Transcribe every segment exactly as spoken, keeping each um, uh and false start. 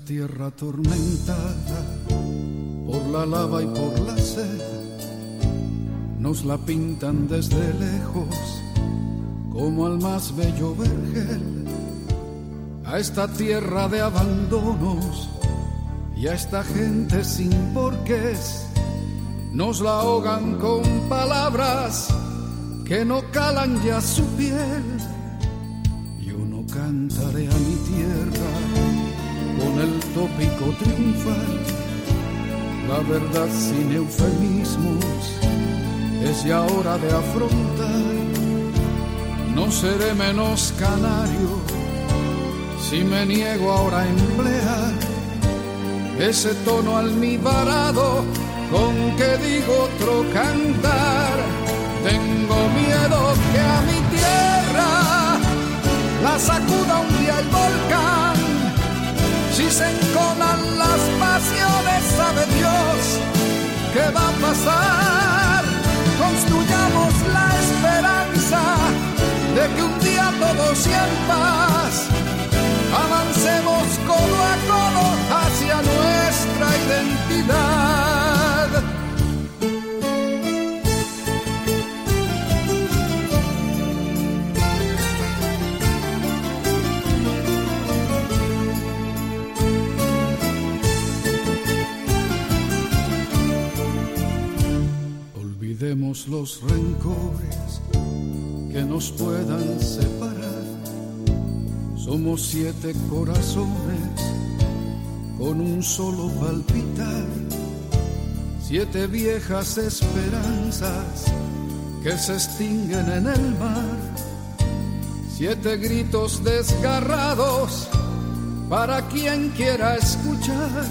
tierra atormentada por la lava y por la sed, nos la pintan desde lejos como al más bello vergel. A esta tierra de abandonos y a esta gente sin porqués, nos la ahogan con palabras que no calan ya su piel. Yo no cantaré a mi tierra con el tópico triunfal, la verdad sin eufemismos es ya hora de afrontar. No seré menos canario si me niego ahora a emplear ese tono almibarado con que digo otro cantar. Tengo miedo que a mi tierra la sacuda un día el volcán. Si se enconan las pasiones, sabe Dios qué va a pasar. Construyamos la esperanza de que un día todos y en paz avancemos codo a codo hacia nuestra identidad. Olvidemos los rencores que nos puedan separar. Somos siete corazones con un solo palpitar, siete viejas esperanzas que se extinguen en el mar, siete gritos desgarrados para quien quiera escuchar.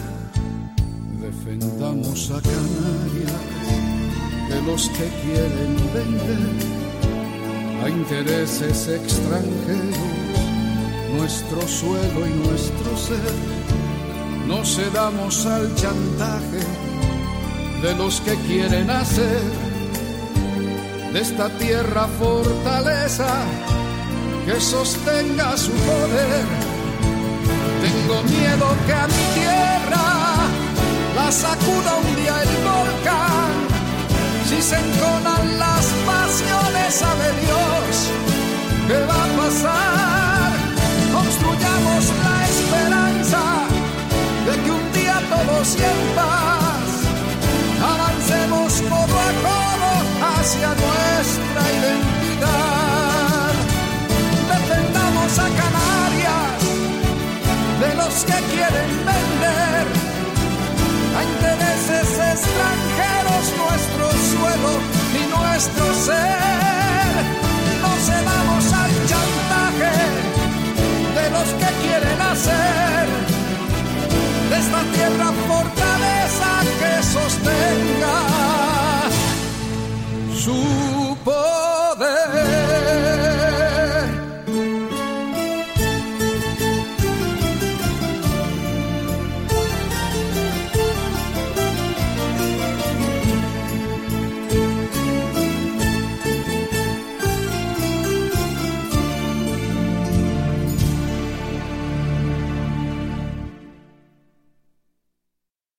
Defendamos a Canarias de los que quieren vender a intereses extranjeros nuestro suelo y nuestro ser. No cedamos al chantaje de los que quieren hacer de esta tierra fortaleza que sostenga su poder. Tengo miedo que a mi tierra la sacuda un día el volcán. Si se enconan las pasiones, sabe Dios qué va a pasar. Construyamos la esperanza de que un día todos y en paz avancemos codo a codo hacia nuestra identidad. Defendamos a Canarias de los que quieren vender a intereses extranjeros nuestro suelo y nuestro ser. No cedamos al chantaje de los que quieren hacer de esta tierra fortaleza que sostenga su